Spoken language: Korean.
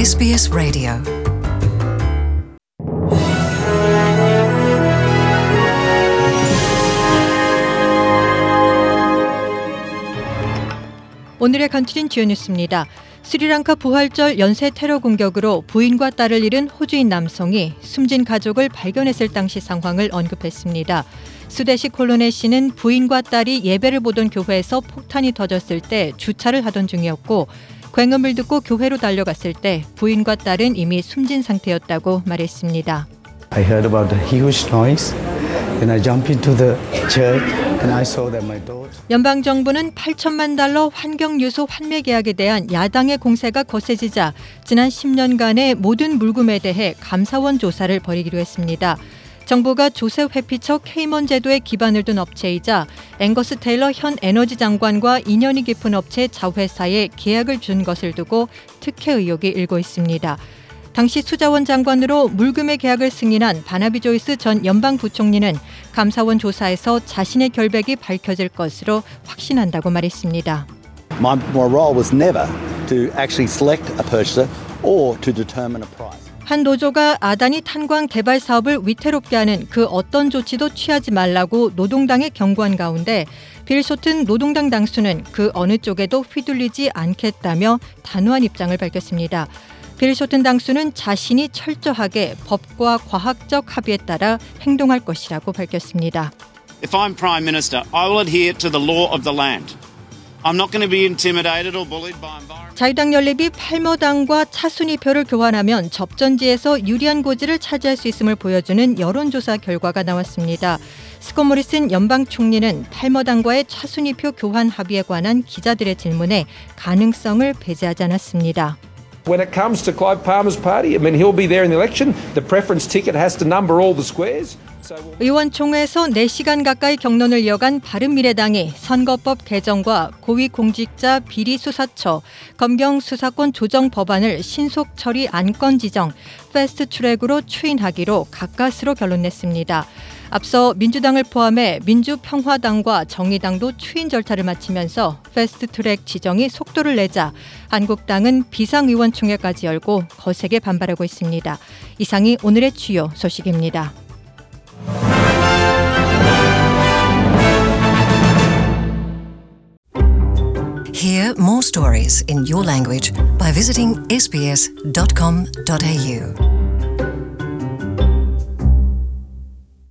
SBS 라디오 오늘의 간추린 주요 뉴스입니다. 스리랑카 부활절 연쇄 테러 공격으로 부인과 딸을 잃은 호주인 남성이 숨진 가족을 발견했을 당시 상황을 언급했습니다. 수데시 콜로네 씨는 부인과 딸이 예배를 보던 교회에서 폭탄이 터졌을 때 주차를 하던 중이었고 굉음을 듣고 교회로 달려갔을 때 부인과 딸은 이미 숨진 상태였다고 말했습니다. I heard about the huge noise. Then I jumped into the church and I saw that my daughter. 연방정부는 $8천만 환경유소 환매 계약에 대한 야당의 공세가 거세지자 지난 10년간의 모든 물금에 대해 감사원 조사를 벌이기로 했습니다. 정부가 조세 회피처 케이먼 제도에 기반을 둔 업체이자 앵거스 테일러 현 에너지 장관과 인연이 깊은 업체 자회사에 계약을 준 것을 두고 특혜 의혹이 일고 있습니다. 당시 수자원 장관으로 물금의 계약을 승인한 바나비 조이스 전 연방부총리는 감사원 조사에서 자신의 결백이 밝혀질 것으로 확신한다고 말했습니다. My role was never to actually select a purchaser or to determine a price. 한 노조가 아다니 탄광 개발 사업을 위태롭게 하는 그 어떤 조치도 취하지 말라고 노동당에 경고한 가운데 빌 쇼튼 노동당 당수는 그 어느 쪽에도 휘둘리지 않겠다며 단호한 입장을 밝혔습니다. 빌 쇼튼 당수는 자신이 철저하게 법과 과학적 합의에 따라 행동할 것이라고 밝혔습니다. If I'm Prime Minister, I will adhere to the law of the land. I'm not going to be intimidated or bullied by environment. 자유당 연립이 팔머당과 차순위 표를 교환하면 접전지에서 유리한 고지를 차지할 수 있음을 보여주는 여론조사 결과가 나왔습니다. 스콧 모리슨 연방 총리는 팔머당과의 차순위표 교환 합의에 관한 기자들의 질문에 가능성을 배제하지 않았습니다. When it comes to Clive Palmer's party, I mean, he'll be there in the election. The preference ticket has to number all the squares. 의원총회에서 4시간 가까이 격론을 이어간 바른미래당이 선거법 개정과 고위공직자 비리수사처, 검경수사권 조정 법안을 신속 처리 안건 지정, 패스트트랙으로 추인하기로 가까스로 결론냈습니다. 앞서 민주당을 포함해 민주평화당과 정의당도 추인 절차를 마치면서 패스트트랙 지정이 속도를 내자 한국당은 비상의원총회까지 열고 거세게 반발하고 있습니다. 이상이 오늘의 주요 소식입니다. Hear more stories in your language by visiting sbs.com.au.